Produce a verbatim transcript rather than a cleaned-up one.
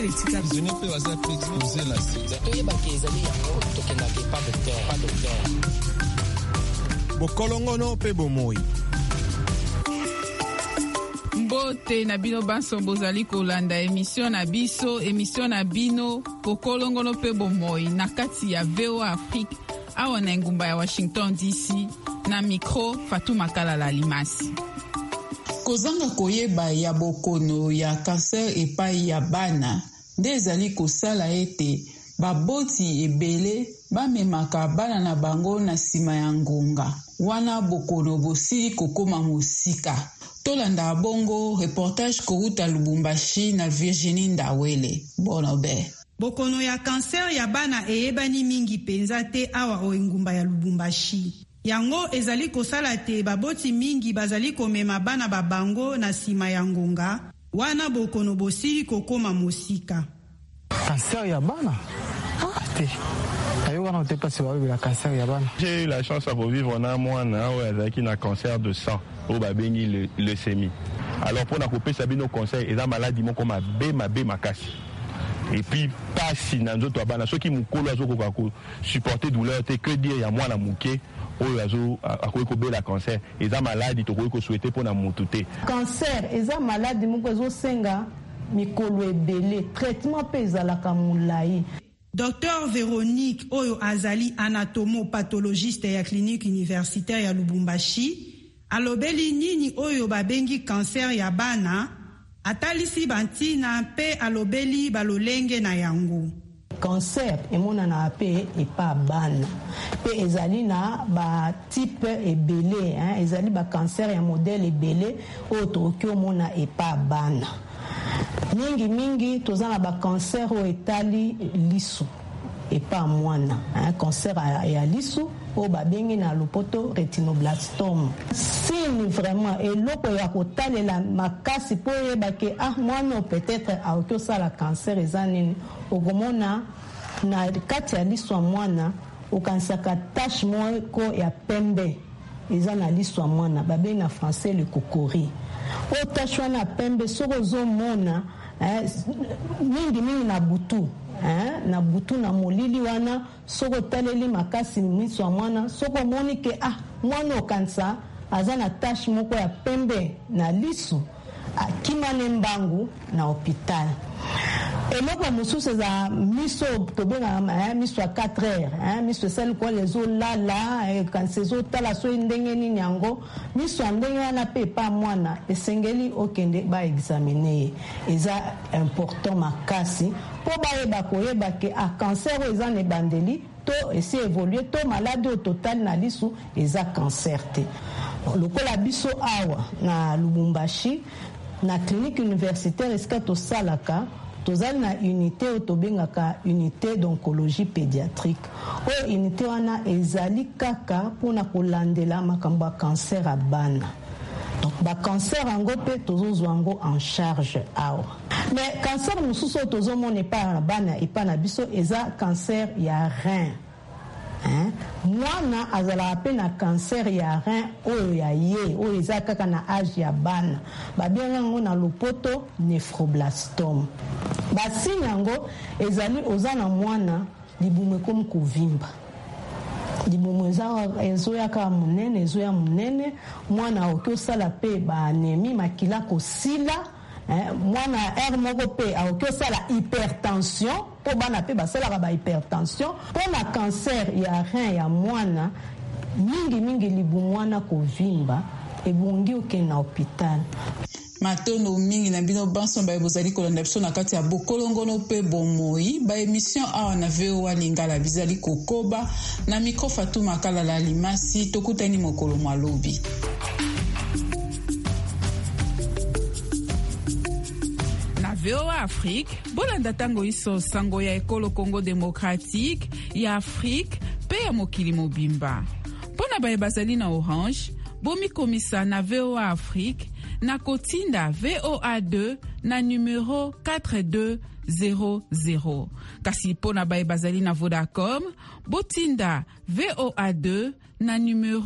etika zone pe baza pe exposer na sida toyeba ke ezali yango tokendake pas docteur pas docteur bokolongono pe bomoi. Mbote na bino banso bozali kolanda emission na biso emission na bino bokolongono pe bomoi na kati ya V O A Afrique awa na ngumba ya Washington D C na micro Fatuma Kalala Limasi. Kozanga koyeba ya bokono ya cancer epai ya bana nde ezali kosala ete baboti ebele bamemaka bana na bango na nsima ya ngonga wana bokono bosili kokoma mosika. Tolanda bongo reportage kouta Lubumbashi na Virginie Ndawele. Bonobe. Bokono ya cancer ya bana eyebani mingi penza te awa o engumba ya Lubumbashi. Yango ezali kosala te baboti mingi bazali komema bana babango na sima ya ngonga wana bokono bosili kokoma mosika. Cancer ya bana? Ah, te. J'ai eu la chance à revivre en un mois avec un cancer de sang au babéni le leucémie. Alors pour la couper sabino cancer et la maladie mon comme B ma B ma casse. Et puis pas si dans d'autres bana ceux qui mukolo azo ko supporter douleur te que dire ya moi na muke o azo akoy ko be la cancer et la maladie to ko souhaiter pour na mutute. Cancer et la maladie mon ko senga mikolo ebele traitement pesa la kamulai. Docteur Véronique Oyo Azali, anatomopathologiste ya clinique universitaire ya Lubumbashi, alobeli nini Oyo babengi cancer ya bana, atalisi bantina pe alobeli balolenge na yango. Cancer emona na pe epa bana. Pe ezali na ba type ebele, hein, ezali ba cancer ya modèle ebele oyo tokyo mona epa bana. Mingi mingi tozana ba cancer o etali lisu et pas mwana un cancer ya lisu o babengi na lopoto retinoblastome. Si vraiment eloko ya kotalela makasi po yeba ke ah mwana peut-être a okosa la cancer ezanini ogomona na kati ya lisu mwana okansaka tache mo ya pembe ezana lisu mwana babengi na français le kokori. O tache na pembe soko zo mona eh, mingi mingi na butu eh, na butu na molili wana soko taleli makasi miso ya mwana soko moni ke ah mwana okansa aza na tache moko ya pembe na lisu akimane mbangu na hopital. Eloko mosusu za miso tobenga eh, miso ya quatre heures eh, miso sel ko lezo lala eh, kan sezo tala so ndenge nini yango miso ndenge wana pe pa mwana esengeli okende ba examiner eza important makasi po ba yeba koyeba ke a cancer eza ne bandeli to esi évoluer to maladie au total na lisu eza cancer te. Lokola biso awa na Lubumbashi na clinique universitaire eskato salaka tozali na unité otobengaka unité d'oncologie pédiatrique o unité wana ezali kaka pona kolandela makambo ya cancer ya bana. Donc ba cancer yango pe tozozwa yango en charge awa. Mais cancer mosusu tozomona epa na bana epa na biso eza cancer ya rein. Hein? Mwana azala pe na cancer ya rein oyo ya ye oyo eza kaka na âge ya bana babenga ngo na lopoto néphroblastome. Basini yango ezali oza na mwana libumu comme kovimba libumu ezoya ka munene ezoya munene mwana okosala pe ba anémie makila kosila eh, mwana er moko pe okosala hypertension po bana pe basala ba hypertension po na cancer ya rein ya mwana mingi mingi libumu mwana kovimba ebongi oke na hopital. Matono mingi na bino banso ba bozali kolanda biso na kati ya bokolongono pe bomoi ba émission awa na V O A Lingala bizali kokoba na micro Fatuma Kalala Limasi tokutani mokolo malobi. Na V O A Afrique bolanda tango iso sango ya ekolo Congo démocratique ya Afrique pe ya mokili mobimba. Pona ba bazali na Orange bomi komisa na V O A Afrique na kotinda V O A deux na numéro quatre deux zéro zéro. Kasi pona bae bazali na Vodacom, botinda V O A deux na numéro